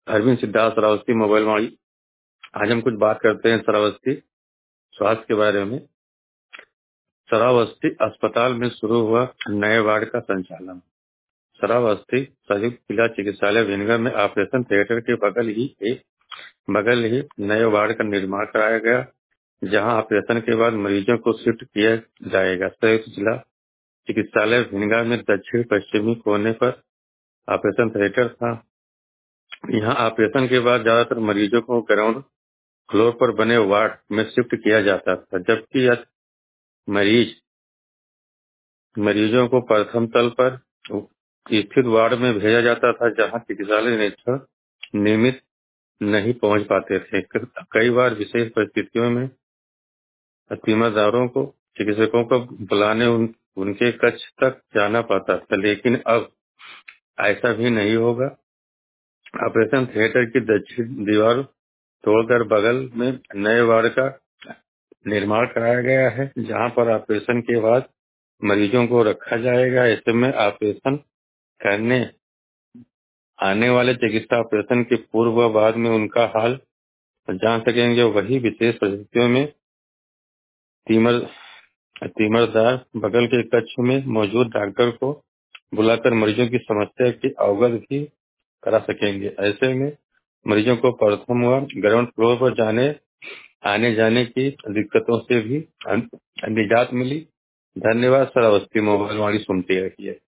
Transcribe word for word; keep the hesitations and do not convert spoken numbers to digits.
Arvind Siddharth Shravasti mobile Vaani. आज हम कुछ बात करते हैं श्रावस्ती स्वास्थ्य के बारे में। श्रावस्ती अस्पताल में शुरू हुआ नए वार्ड का संचालन। श्रावस्ती संयुक्त जिला चिकित्सालय भिनगर में ऑपरेशन थिएटर के बगल ही एक बगल ही नए वार्ड का निर्माण कराया गया, जहां ऑपरेशन के बाद मरीजों को शिफ्ट किया जाएगा। संयुक्त जिला चिकित्सालय भिनगर में दक्षिण पश्चिमी कोने पर ऑपरेशन थिएटर था। यहाँ ऑपरेशन के बाद ज्यादातर मरीजों को ग्राउंड फ्लोर पर बने वार्ड में शिफ्ट किया जाता था, जबकि यह मरीज मरीजों को प्रथम तल पर स्थित वार्ड में भेजा जाता था, जहां चिकित्सालय निरीक्षक नियमित नहीं पहुंच पाते थे। कई बार विशेष परिस्थितियों में तीमारदारों को चिकित्सकों को बुलाने उन, उनके कक्ष तक जाना पड़ता था, लेकिन अब ऐसा भी नहीं होगा। ऑपरेशन थिएटर की दक्षिण दीवार तोड़कर बगल में नए वार्ड का निर्माण कराया गया है, जहां पर ऑपरेशन के बाद मरीजों को रखा जाएगा। ऐसे में ऑपरेशन करने आने वाले चिकित्सा ऑपरेशन के पूर्व व बाद में उनका हाल जान सकेंगे। वही विशेष परिस्थितियों में तीमर तीमरदार बगल के कक्ष में मौजूद डॉक्टर को बुलाकर मरीजों की समस्या की अवगत भी करा सकेंगे। ऐसे में मरीजों को प्रथम व ग्राउंड फ्लोर पर जाने आने जाने की दिक्कतों से भी निजात मिली। धन्यवाद। श्रावस्ती मोबाइल वाणी सुनते रहिए।